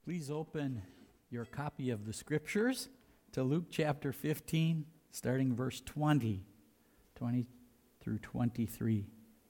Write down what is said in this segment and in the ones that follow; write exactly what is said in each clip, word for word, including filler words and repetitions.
Please open your copy of the Scriptures to Luke chapter fifteen, starting verse twenty, twenty through twenty-three.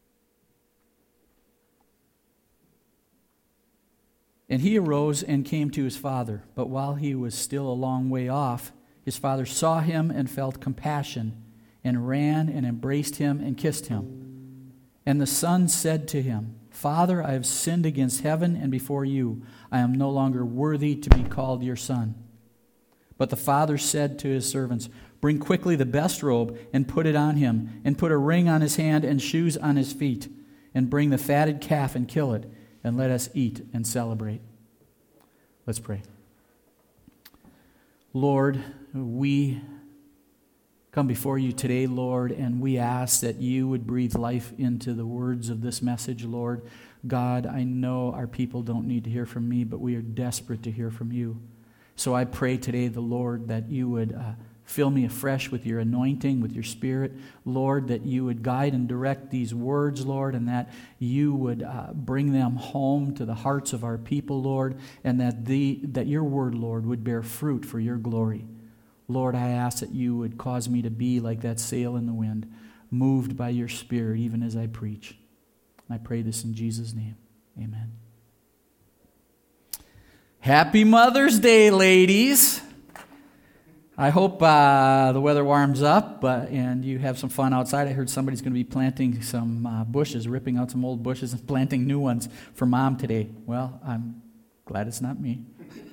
And he arose and came to his father, but while he was still a long way off, his father saw him and felt compassion, and ran and embraced him and kissed him. And the son said to him, Father, I have sinned against heaven and before you. I am no longer worthy to be called your son. But the father said to his servants, Bring quickly the best robe and put it on him, and put a ring on his hand and shoes on his feet, and bring the fatted calf and kill it, and let us eat and celebrate. Let's pray. Lord, we come before you today, Lord, and we ask that you would breathe life into the words of this message, Lord. God, I know our people don't need to hear from me, but we are desperate to hear from you. So I pray today, the Lord, that you would uh, fill me afresh with your anointing, with your Spirit, Lord, that you would guide and direct these words, Lord, and that you would uh, bring them home to the hearts of our people, Lord, and that the that your word, Lord, would bear fruit for your glory. Lord, I ask that you would cause me to be like that sail in the wind, moved by your Spirit even as I preach. I pray this in Jesus' name. Amen. Happy Mother's Day, ladies. I hope uh, the weather warms up uh, and you have some fun outside. I heard somebody's going to be planting some uh, bushes, ripping out some old bushes and planting new ones for Mom today. Well, I'm glad it's not me.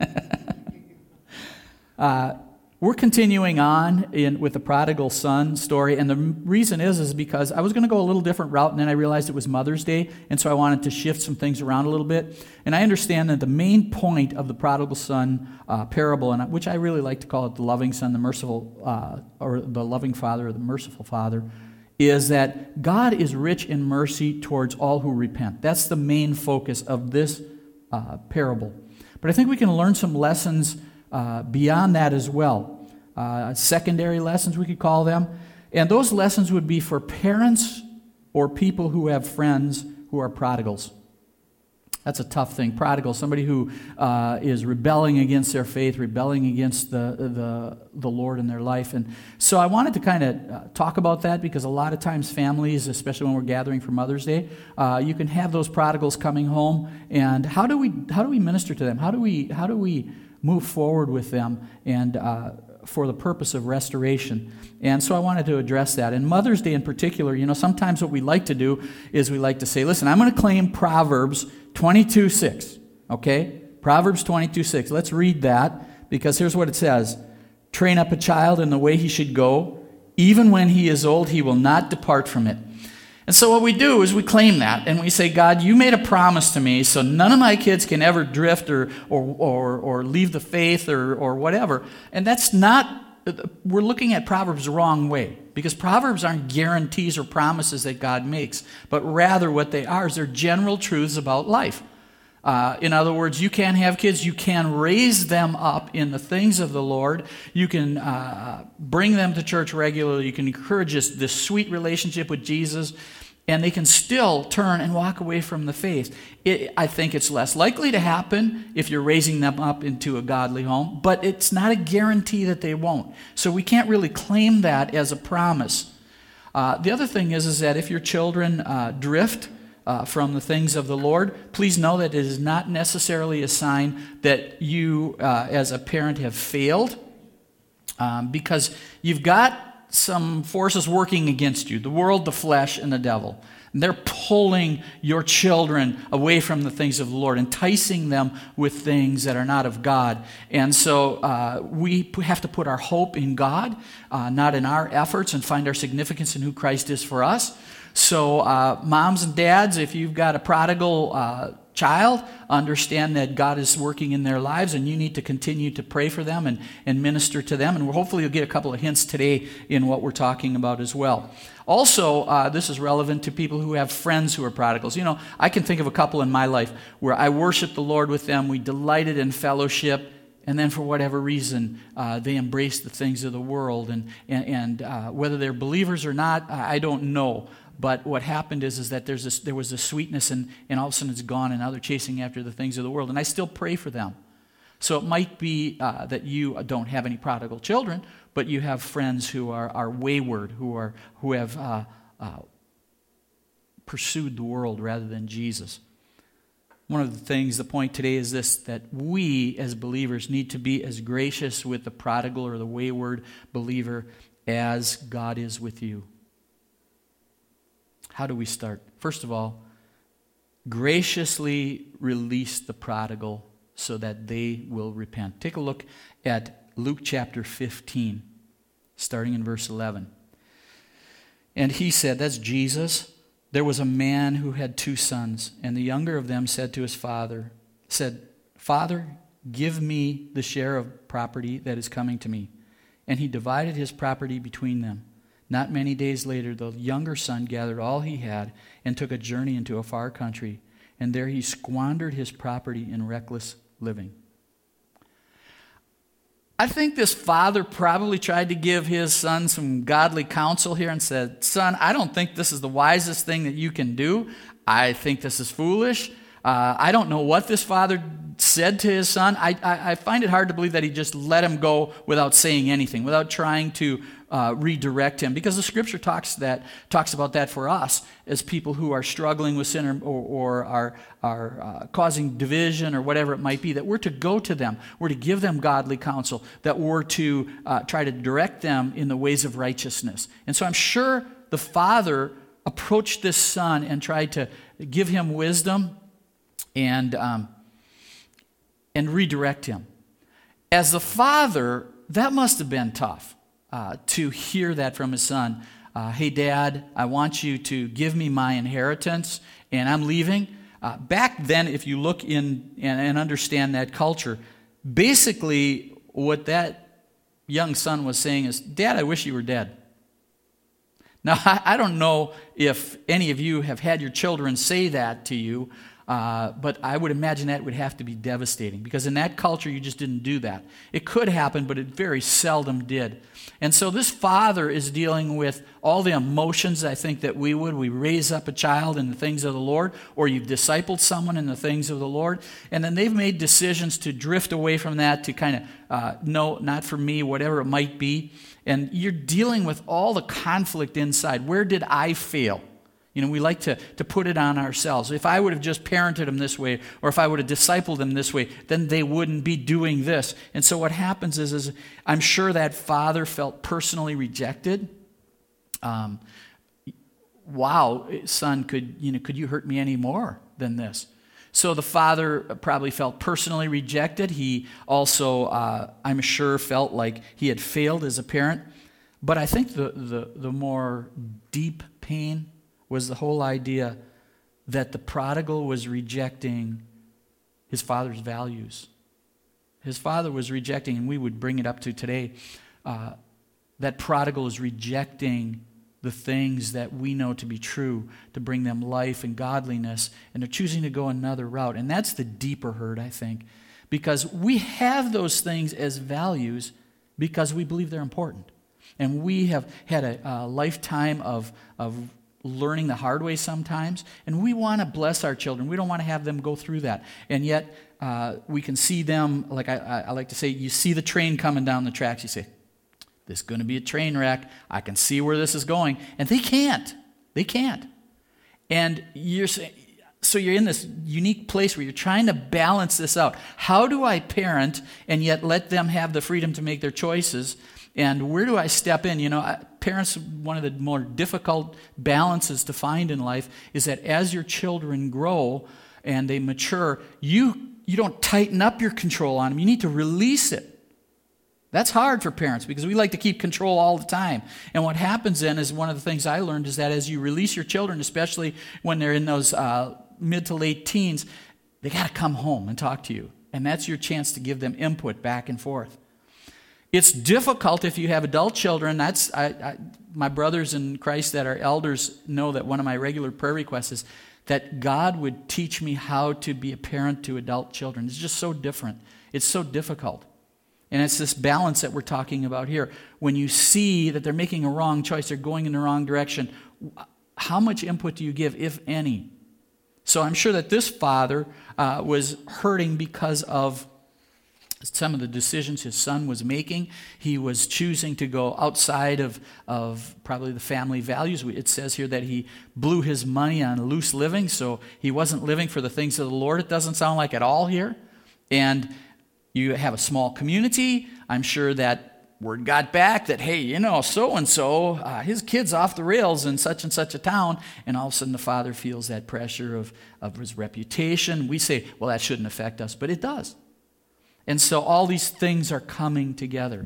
uh, We're continuing on in with the prodigal son story, and the reason is is because I was going to go a little different route, and then I realized it was Mother's Day, and so I wanted to shift some things around a little bit. And I understand that the main point of the prodigal son uh, parable, and which I really like to call it the loving son, the merciful, uh, or the loving father, or the merciful father, is that God is rich in mercy towards all who repent. That's the main focus of this uh, parable. But I think we can learn some lessons Uh, beyond that as well. Uh, secondary lessons, we could call them. And those lessons would be for parents or people who have friends who are prodigals. That's a tough thing. Prodigal, somebody who uh, is rebelling against their faith, rebelling against the, the, the Lord in their life. And so I wanted to kind of uh, talk about that because a lot of times families, especially when we're gathering for Mother's Day, uh, you can have those prodigals coming home. And how do we how do we minister to them? How do we how do we move forward with them and uh, for the purpose of restoration? And so I wanted to address that. And Mother's Day in particular, you know, sometimes what we like to do is we like to say, listen, I'm going to claim Proverbs twenty-two six, okay? Proverbs twenty-two six. Let's read that because here's what it says. Train up a child in the way he should go. Even when he is old, he will not depart from it. And so what we do is we claim that, and we say, God, you made a promise to me, so none of my kids can ever drift or or or, or leave the faith or, or whatever. And that's not, we're looking at Proverbs the wrong way, because Proverbs aren't guarantees or promises that God makes, but rather what they are is they're general truths about life. Uh, in other words, you can have kids, you can raise them up in the things of the Lord, you can uh, bring them to church regularly, you can encourage this, this sweet relationship with Jesus, and they can still turn and walk away from the faith. It, I think it's less likely to happen if you're raising them up into a godly home, but it's not a guarantee that they won't. So we can't really claim that as a promise. Uh, the other thing is, is that if your children uh, drift Uh, from the things of the Lord, please know that it is not necessarily a sign that you uh, as a parent have failed, um, because you've got some forces working against you, the world, the flesh, and the devil. And they're pulling your children away from the things of the Lord, enticing them with things that are not of God. And so uh, we have to put our hope in God, uh, not in our efforts, and find our significance in who Christ is for us. So uh, moms and dads, if you've got a prodigal uh, child, understand that God is working in their lives, and you need to continue to pray for them and, and minister to them. And we'll, hopefully you'll get a couple of hints today in what we're talking about as well. Also, uh, this is relevant to people who have friends who are prodigals. You know, I can think of a couple in my life where I worshiped the Lord with them, we delighted in fellowship, and then for whatever reason, uh, they embraced the things of the world. And, and, and uh, whether they're believers or not, I don't know. But what happened is, is that there's this, there was this sweetness, and, and all of a sudden it's gone, and now they're chasing after the things of the world. And I still pray for them. So it might be uh, that you don't have any prodigal children, but you have friends who are, are wayward, who are who have uh, uh, pursued the world rather than Jesus. One of the things, the point today is this, that we as believers need to be as gracious with the prodigal or the wayward believer as God is with you. How do we start? First of all, graciously release the prodigal so that they will repent. Take a look at Luke chapter fifteen, starting in verse eleven. And he said, that's Jesus, there was a man who had two sons, and the younger of them said to his father, said, Father, give me the share of property that is coming to me. And he divided his property between them. Not many days later, the younger son gathered all he had and took a journey into a far country, and there he squandered his property in reckless living. I think this father probably tried to give his son some godly counsel here and said, son, I don't think this is the wisest thing that you can do. I think this is foolish. Uh, I don't know what this father said to his son. I, I, I find it hard to believe that he just let him go without saying anything, without trying to uh, redirect him, because the Scripture talks that talks about that for us as people who are struggling with sin or, or, or are, are uh, causing division or whatever it might be, that we're to go to them, we're to give them godly counsel, that we're to uh, try to direct them in the ways of righteousness. And so I'm sure the father approached this son and tried to give him wisdom and um, and redirect him. As the father, that must have been tough uh, to hear that from his son. Uh, hey, Dad, I want you to give me my inheritance, and I'm leaving. Uh, back then, if you look in and, and understand that culture, basically what that young son was saying is, Dad, I wish you were dead. Now, I, I don't know if any of you have had your children say that to you, Uh, but I would imagine that would have to be devastating, because in that culture you just didn't do that. It could happen, but it very seldom did. And so this father is dealing with all the emotions, I think, that we would. We raise up a child in the things of the Lord, or you've discipled someone in the things of the Lord, and then they've made decisions to drift away from that, to kind of, uh, no, not for me, whatever it might be. And you're dealing with all the conflict inside. Where did I fail? You know, we like to, to put it on ourselves. If I would have just parented them this way, or if I would have discipled them this way, then they wouldn't be doing this. And so what happens is, is I'm sure that father felt personally rejected. Um, wow, son, could you know could you hurt me any more than this? So the father probably felt personally rejected. He also, uh, I'm sure, felt like he had failed as a parent. But I think the the, the more deep pain was the whole idea that the prodigal was rejecting his father's values. His father was rejecting, and we would bring it up to today, uh, that prodigal is rejecting the things that we know to be true to bring them life and godliness, and they're choosing to go another route. And that's the deeper hurt, I think, because we have those things as values because we believe they're important. And we have had a, a lifetime of of learning the hard way sometimes, and we want to bless our children. We don't want to have them go through that. And yet, uh, we can see them, like I, I like to say, you see the train coming down the tracks, you say, this is going to be a train wreck. I can see where this is going. And they can't. They can't. And you're saying, so you're in this unique place where you're trying to balance this out. How do I parent and yet let them have the freedom to make their choices? And where do I step in? You know, parents, one of the more difficult balances to find in life is that as your children grow and they mature, you you don't tighten up your control on them. You need to release it. That's hard for parents because we like to keep control all the time. And what happens then is, one of the things I learned is that as you release your children, especially when they're in those uh, mid to late teens, they got to come home and talk to you. And that's your chance to give them input back and forth. It's difficult if you have adult children. That's I, I, my brothers in Christ that are elders know that one of my regular prayer requests is that God would teach me how to be a parent to adult children. It's just so different. It's so difficult. And it's this balance that we're talking about here. When you see that they're making a wrong choice, they're going in the wrong direction, how much input do you give, if any? So I'm sure that this father uh, was hurting because of some of the decisions his son was making. He was choosing to go outside of, of probably the family values. It says here that he blew his money on loose living, so he wasn't living for the things of the Lord. It doesn't sound like at all here. And you have a small community. I'm sure that word got back that, hey, you know, so-and-so, uh, his kid's off the rails in such and such a town. And all of a sudden the father feels that pressure of, of his reputation. We say, well, that shouldn't affect us, but it does. And so all these things are coming together.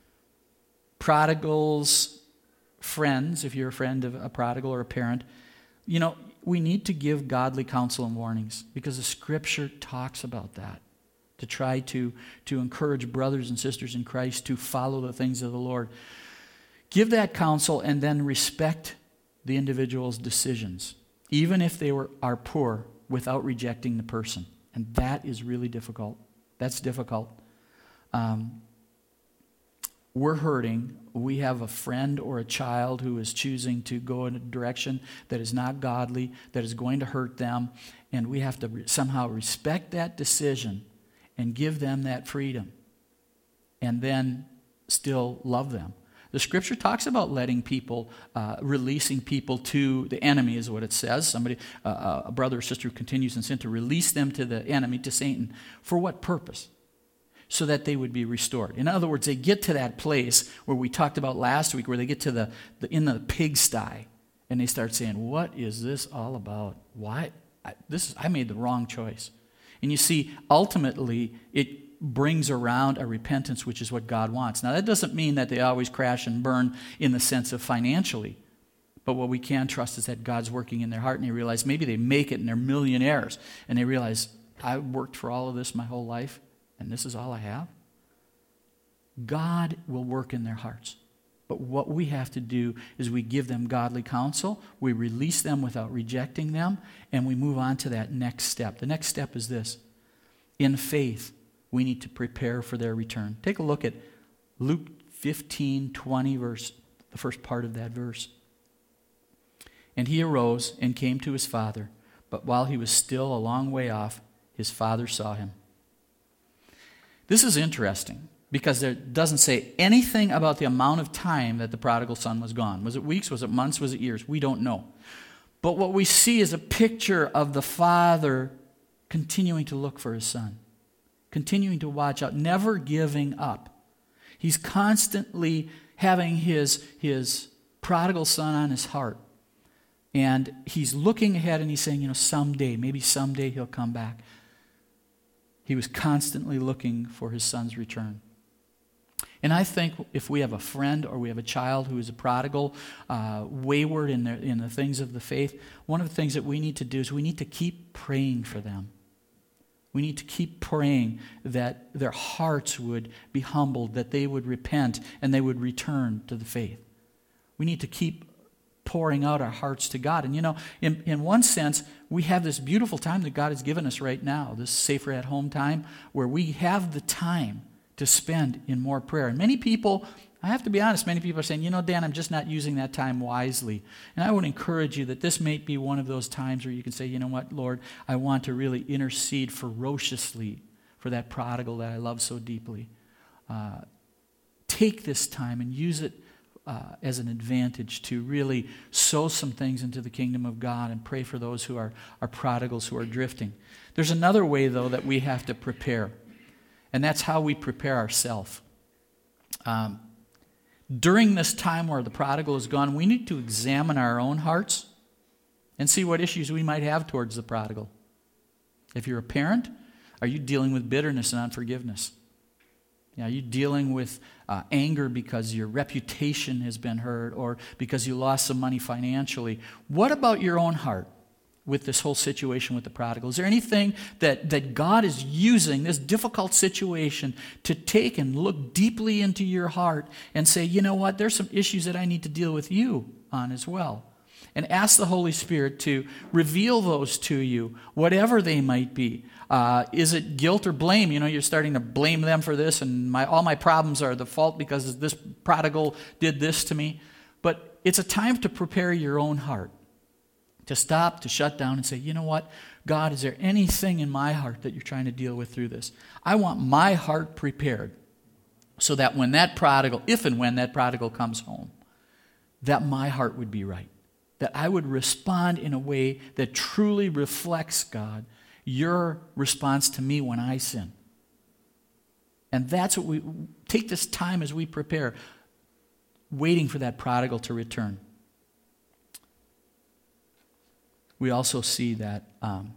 Prodigals, friends, if you're a friend of a prodigal or a parent, you know, we need to give godly counsel and warnings because the Scripture talks about that. To try to, to encourage brothers and sisters in Christ to follow the things of the Lord. Give that counsel and then respect the individual's decisions, even if they were, are poor, without rejecting the person. And that is really difficult. That's difficult. Um, we're hurting. We have a friend or a child who is choosing to go in a direction that is not godly, that is going to hurt them, and we have to re- somehow respect that decision and give them that freedom, and then still love them. The Scripture talks about letting people, uh, releasing people to the enemy is what it says. Somebody, uh, a brother or sister who continues in sin, to release them to the enemy, to Satan. For what purpose? So that they would be restored. In other words, they get to that place where we talked about last week, where they get to the, the in the pigsty, and they start saying, what is this all about? Why? I, this is, I made the wrong choice. And you see, ultimately, it brings around a repentance, which is what God wants. Now, that doesn't mean that they always crash and burn in the sense of financially. But what we can trust is that God's working in their heart, and they realize maybe they make it and they're millionaires. And they realize, I worked for all of this my whole life, and this is all I have. God will work in their hearts. But what we have to do is we give them godly counsel, we release them without rejecting them, and we move on to that next step. The next step is this. In faith, we need to prepare for their return. Take a look at Luke fifteen twenty, verse, the first part of that verse. And he arose and came to his father, but while he was still a long way off, his father saw him. This is interesting, because it doesn't say anything about the amount of time that the prodigal son was gone. Was it weeks? Was it months? Was it years? We don't know. But what we see is a picture of the father continuing to look for his son, continuing to watch out, never giving up. He's constantly having his, his prodigal son on his heart. And he's looking ahead and he's saying, you know, someday, maybe someday he'll come back. He was constantly looking for his son's return. And I think if we have a friend or we have a child who is a prodigal, uh, wayward in, their, in the things of the faith, one of the things that we need to do is we need to keep praying for them. We need to keep praying that their hearts would be humbled, that they would repent, and they would return to the faith. We need to keep pouring out our hearts to God. And you know, in, in one sense, we have this beautiful time that God has given us right now, this Safer at Home time, where we have the time to spend in more prayer. And many people, I have to be honest, many people are saying, you know, Dan, I'm just not using that time wisely. And I would encourage you that this may be one of those times where you can say, you know what, Lord, I want to really intercede ferociously for that prodigal that I love so deeply. Uh, take this time and use it uh, as an advantage to really sow some things into the kingdom of God and pray for those who are, are prodigals who are drifting. There's another way, though, that we have to prepare. And that's how we prepare ourselves. Um, during this time where the prodigal is gone, we need to examine our own hearts and see what issues we might have towards the prodigal. If you're a parent, are you dealing with bitterness and unforgiveness? Are you dealing with uh, anger because your reputation has been hurt or because you lost some money financially? What about your own heart with this whole situation with the prodigal? Is there anything that, that God is using this difficult situation to take and look deeply into your heart and say, you know what, there's some issues that I need to deal with you on as well? And ask the Holy Spirit to reveal those to you, whatever they might be. Uh, is it guilt or blame? You know, you're starting to blame them for this, and my all my problems are the fault because this prodigal did this to me. But it's a time to prepare your own heart. To stop, to shut down and say, you know what? God, is there anything in my heart that you're trying to deal with through this? I want my heart prepared so that when that prodigal, if and when that prodigal comes home, that my heart would be right. That I would respond in a way that truly reflects, God, your response to me when I sin. And that's what we, take this time as we prepare, waiting for that prodigal to return. We also see that um,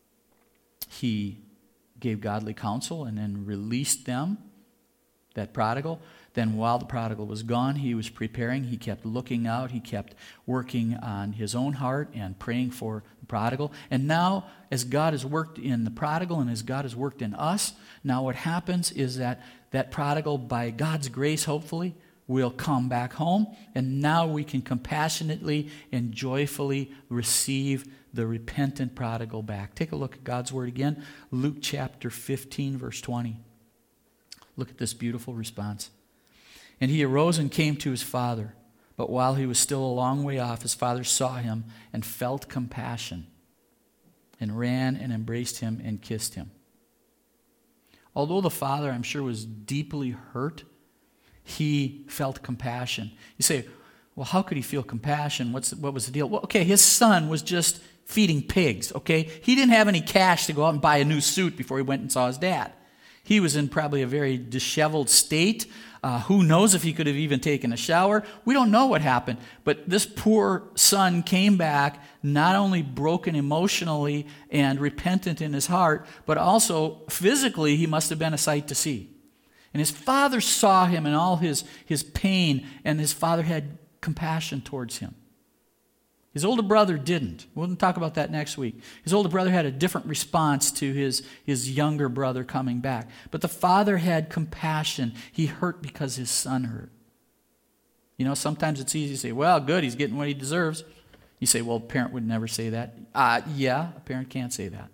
he gave godly counsel and then released them, that prodigal. Then while the prodigal was gone, he was preparing. He kept looking out. He kept working on his own heart and praying for the prodigal. And now, as God has worked in the prodigal and as God has worked in us, now what happens is that that prodigal, by God's grace, hopefully, will come back home. And now we can compassionately and joyfully receive the repentant prodigal back. Take a look at God's word again. Luke chapter fifteen, verse twenty. Look at this beautiful response. And he arose and came to his father. But while he was still a long way off, his father saw him and felt compassion and ran and embraced him and kissed him. Although the father, I'm sure, was deeply hurt, he felt compassion. You say, well, how could he feel compassion? What's what was the deal? Well, okay, his son was just feeding pigs, okay? He didn't have any cash to go out and buy a new suit before he went and saw his dad. He was in probably a very disheveled state. Uh, who knows if he could have even taken a shower? We don't know what happened. But this poor son came back not only broken emotionally and repentant in his heart, but also physically he must have been a sight to see. And his father saw him in all his, his pain, and his father had compassion towards him. His older brother didn't. We'll talk about that next week. His older brother had a different response to his, his younger brother coming back. But the father had compassion. He hurt because his son hurt. You know, sometimes it's easy to say, well, good, he's getting what he deserves. You say, well, a parent would never say that. Uh, yeah, a parent can't say that.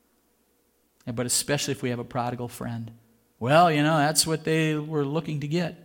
But especially if we have a prodigal friend. Well, you know, that's what they were looking to get.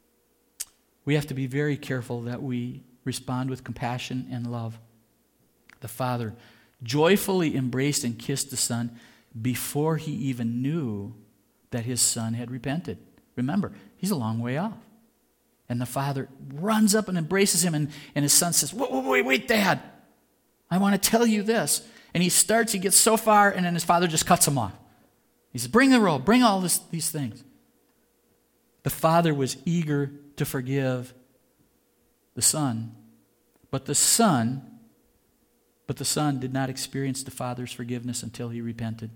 We have to be very careful that we respond with compassion and love. The father joyfully embraced and kissed the son before he even knew that his son had repented. Remember, he's a long way off. And the father runs up and embraces him, and, and his son says, wait, wait, wait, Dad, I want to tell you this. And he starts, he gets so far, and then his father just cuts him off. He says, bring the robe, bring all this, these things. The father was eager to forgive the son, but the son, but the son did not experience the father's forgiveness until he repented.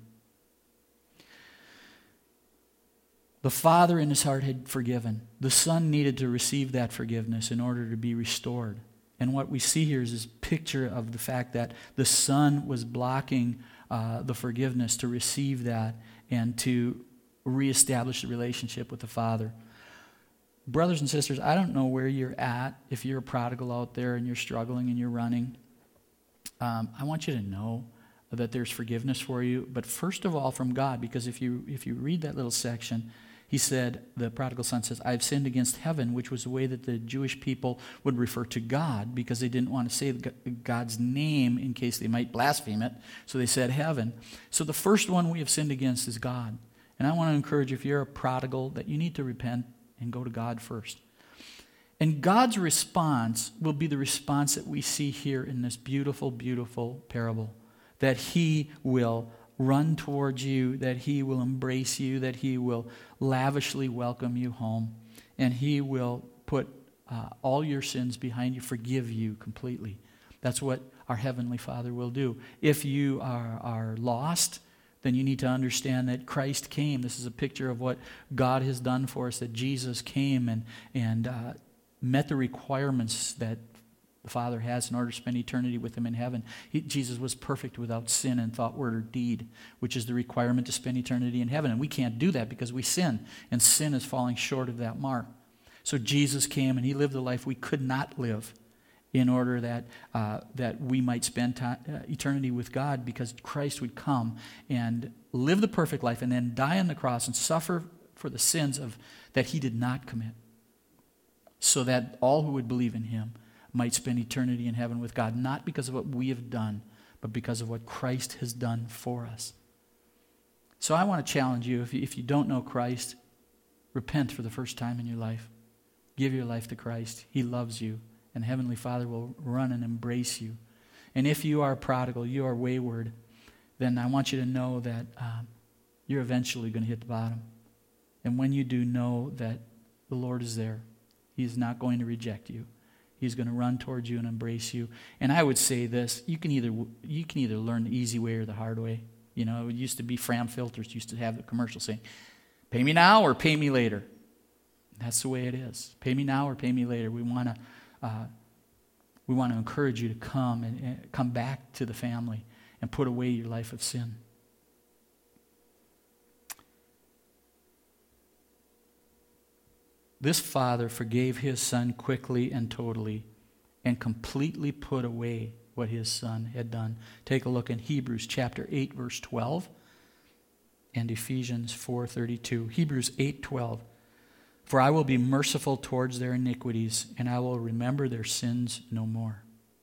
The father in his heart had forgiven. The son needed to receive that forgiveness in order to be restored. And what we see here is this picture of the fact that the son was blocking uh, the forgiveness to receive that and to reestablish the relationship with the father. Brothers and sisters, I don't know where you're at, if you're a prodigal out there and you're struggling and you're running. Um, I want you to know that there's forgiveness for you, but first of all from God, because if you if you read that little section, he said, the prodigal son says, I've sinned against heaven, which was the way that the Jewish people would refer to God because they didn't want to say God's name in case they might blaspheme it, so they said heaven. So the first one we have sinned against is God. And I want to encourage you, if you're a prodigal, that you need to repent and go to God first. And God's response will be the response that we see here in this beautiful, beautiful parable. That he will run towards you, that he will embrace you, that he will lavishly welcome you home, and he will put uh, all your sins behind you, forgive you completely. That's what our Heavenly Father will do. If you are, are lost, then you need to understand that Christ came. This is a picture of what God has done for us, that Jesus came and, and uh, met the requirements that the Father has in order to spend eternity with him in heaven. He, Jesus was perfect without sin in thought, word, or deed, which is the requirement to spend eternity in heaven. And we can't do that because we sin, and sin is falling short of that mark. So Jesus came and he lived the life we could not live, in order that uh, that we might spend time, uh, eternity with God, because Christ would come and live the perfect life and then die on the cross and suffer for the sins of that he did not commit, so that all who would believe in him might spend eternity in heaven with God, not because of what we have done, but because of what Christ has done for us. So I want to challenge you, if you, if you don't know Christ, repent for the first time in your life. Give your life to Christ. He loves you, and Heavenly Father will run and embrace you. And if you are prodigal, you are wayward, then I want you to know that um, you're eventually going to hit the bottom. And when you do, know that the Lord is there. He is not going to reject you. He's going to run towards you and embrace you. And I would say this, you can either you can either learn the easy way or the hard way. You know, it used to be Fram Filters used to have the commercial saying, pay me now or pay me later. That's the way it is. Pay me now or pay me later. We want to uh, we want to encourage you to come and, and come back to the family and put away your life of sin. This father forgave his son quickly and totally and completely put away what his son had done. Take a look in Hebrews chapter eight, verse twelve, and Ephesians four thirty-two. Hebrews eight twelve. For I will be merciful towards their iniquities, and I will remember their sins no more.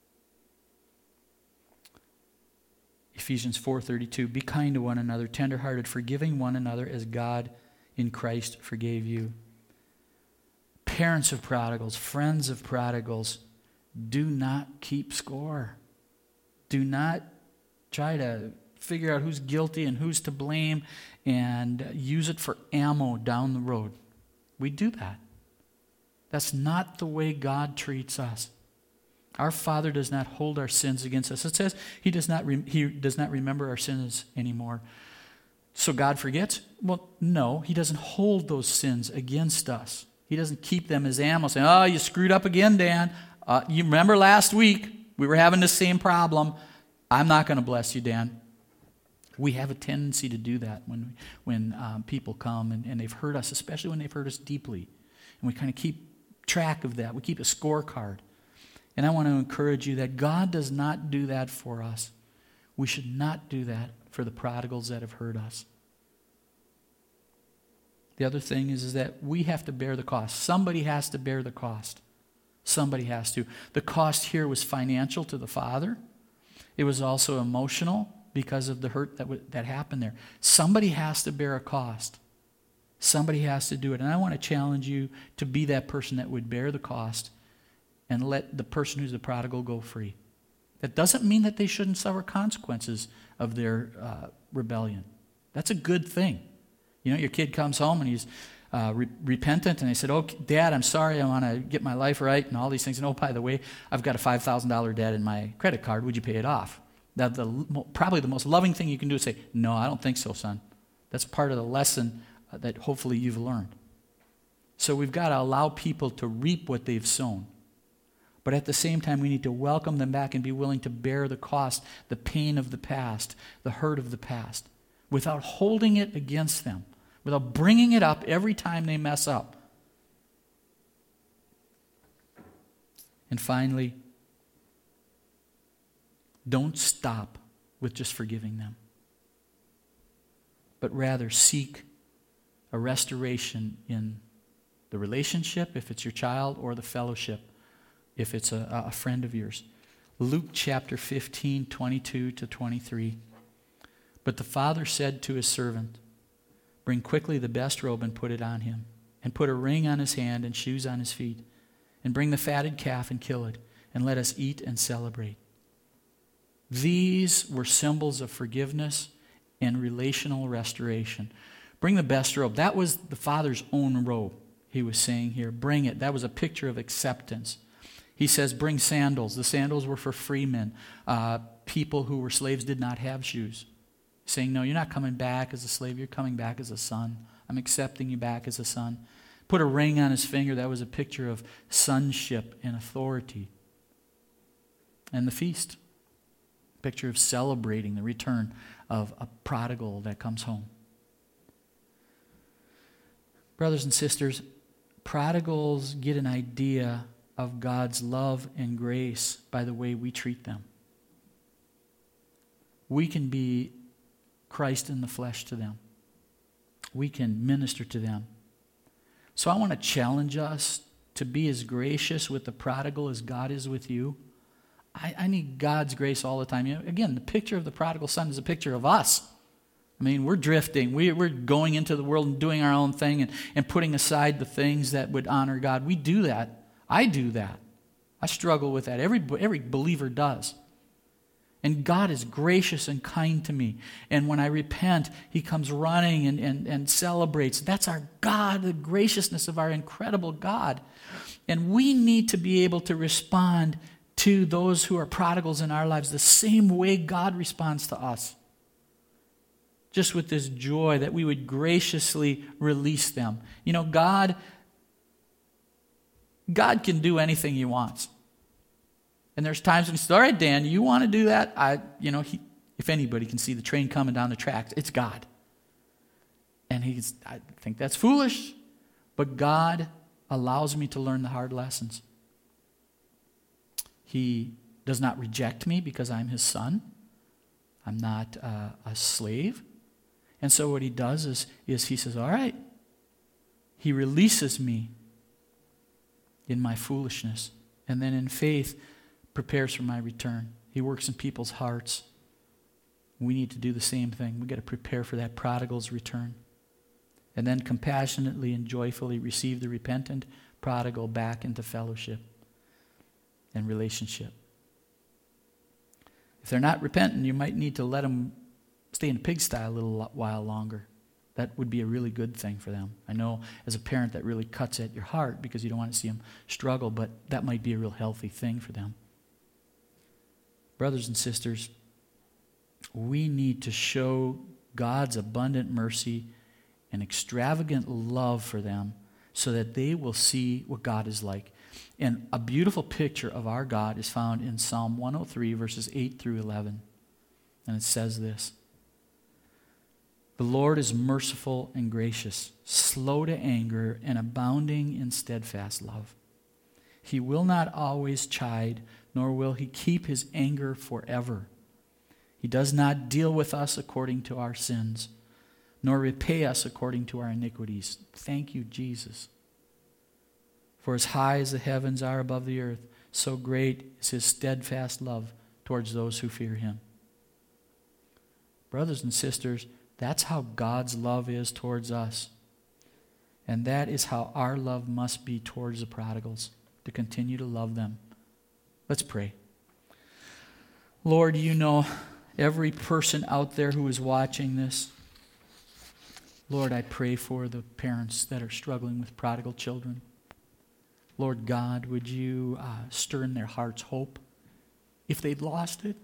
Ephesians four thirty-two. Be kind to one another, tenderhearted, forgiving one another as God in Christ forgave you. Parents of prodigals, friends of prodigals, do not keep score. Do not try to figure out who's guilty and who's to blame and use it for ammo down the road. We do that. That's not the way God treats us. Our Father does not hold our sins against us. It says he does not re- he does not remember our sins anymore. So God forgets? Well, no, he doesn't hold those sins against us. He doesn't keep them as ammo, saying, oh, you screwed up again, Dan. Uh, you remember last week, we were having the same problem. I'm not going to bless you, Dan. We have a tendency to do that when when um, people come and, and they've hurt us, especially when they've hurt us deeply. And we kind of keep track of that. We keep a scorecard. And I want to encourage you that God does not do that for us. We should not do that for the prodigals that have hurt us. The other thing is, is that we have to bear the cost. Somebody has to bear the cost. Somebody has to. The cost here was financial to the father. It was also emotional because of the hurt that w- that happened there. Somebody has to bear a cost. Somebody has to do it. And I want to challenge you to be that person that would bear the cost and let the person who's the prodigal go free. That doesn't mean that they shouldn't suffer consequences of their uh, rebellion. That's a good thing. You know, your kid comes home and he's uh, re- repentant, and they said, oh, Dad, I'm sorry, I want to get my life right, and all these things. And oh, by the way, I've got a five thousand dollars debt in my credit card. Would you pay it off? Now, the, probably the most loving thing you can do is say, no, I don't think so, son. That's part of the lesson that hopefully you've learned. So we've got to allow people to reap what they've sown. But at the same time, we need to welcome them back and be willing to bear the cost, the pain of the past, the hurt of the past, without holding it against them, without bringing it up every time they mess up. And finally, don't stop with just forgiving them, but rather seek a restoration in the relationship, if it's your child, or the fellowship, if it's a, a friend of yours. Luke chapter fifteen, twenty-two to twenty-three. But the father said to his servant, bring quickly the best robe and put it on him, and put a ring on his hand and shoes on his feet, and bring the fatted calf and kill it, and let us eat and celebrate. These were symbols of forgiveness and relational restoration. Bring the best robe. That was the father's own robe, he was saying here. Bring it. That was a picture of acceptance. He says, bring sandals. The sandals were for freemen. Uh, people who were slaves did not have shoes. Saying, no, you're not coming back as a slave. You're coming back as a son. I'm accepting you back as a son. Put a ring on his finger. That was a picture of sonship and authority. And the feast. Picture of celebrating the return of a prodigal that comes home. Brothers and sisters, prodigals get an idea of God's love and grace by the way we treat them. We can be Christ in the flesh to them. We can minister to them. So I want to challenge us to be as gracious with the prodigal as God is with you. I, I need God's grace all the time. You know, again, the picture of the prodigal son is a picture of us. I mean, we're drifting. We, we're going into the world and doing our own thing and, and putting aside the things that would honor God. We do that. I do that. I struggle with that. Every, every believer does. And God is gracious and kind to me. And when I repent, He comes running and, and, and celebrates. That's our God, the graciousness of our incredible God. And we need to be able to respond to those who are prodigals in our lives the same way God responds to us. Just with this joy that we would graciously release them. You know, God, God can do anything He wants. And there's times when He says, all right, Dan, you want to do that? I, you know, he, if anybody can see the train coming down the tracks, it's God. And He's, I think that's foolish. But God allows me to learn the hard lessons. He does not reject me because I'm His son. I'm not uh, a slave. And so what He does is, is He says, all right. He releases me in my foolishness. And then in faith, prepares for my return. He works in people's hearts. We need to do the same thing. We've got to prepare for that prodigal's return. And then compassionately and joyfully receive the repentant prodigal back into fellowship and relationship. If they're not repentant, you might need to let them stay in a pigsty a little while longer. That would be a really good thing for them. I know as a parent that really cuts at your heart because you don't want to see them struggle, but that might be a real healthy thing for them. Brothers and sisters, we need to show God's abundant mercy and extravagant love for them so that they will see what God is like. And a beautiful picture of our God is found in Psalm one oh three, verses eight through eleven. And it says this: the Lord is merciful and gracious, slow to anger, and abounding in steadfast love. He will not always chide, nor will He keep His anger forever. He does not deal with us according to our sins, nor repay us according to our iniquities. Thank you, Jesus. For as high as the heavens are above the earth, so great is His steadfast love towards those who fear Him. Brothers and sisters, that's how God's love is towards us. And that is how our love must be towards the prodigals, to continue to love them. Let's pray. Lord, you know every person out there who is watching this. Lord, I pray for the parents that are struggling with prodigal children. Lord God, would you uh, stir in their hearts hope if they'd lost it?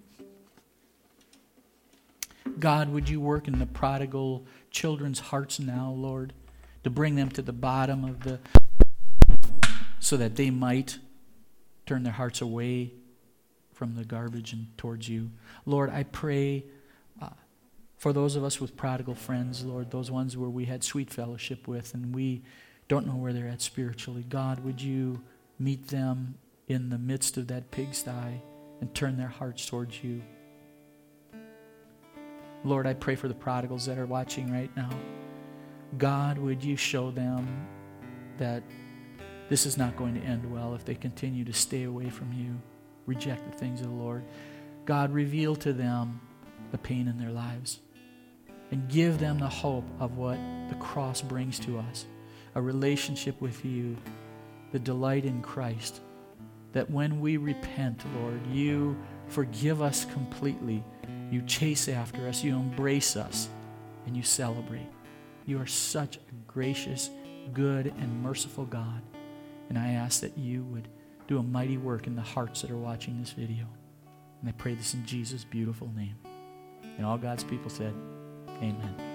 God, would you work in the prodigal children's hearts now, Lord, to bring them to the bottom of the, so that they might turn their hearts away from the garbage and towards you. Lord, I pray uh, for those of us with prodigal friends, Lord, those ones where we had sweet fellowship with and we don't know where they're at spiritually. God, would you meet them in the midst of that pigsty and turn their hearts towards you? Lord, I pray for the prodigals that are watching right now. God, would you show them that this is not going to end well if they continue to stay away from you, reject the things of the Lord. God, reveal to them the pain in their lives and give them the hope of what the cross brings to us, a relationship with you, the delight in Christ, that when we repent, Lord, you forgive us completely. You chase after us, you embrace us, and you celebrate. You are such a gracious, good, and merciful God. And I ask that you would do a mighty work in the hearts that are watching this video. And I pray this in Jesus' beautiful name. And all God's people said, amen.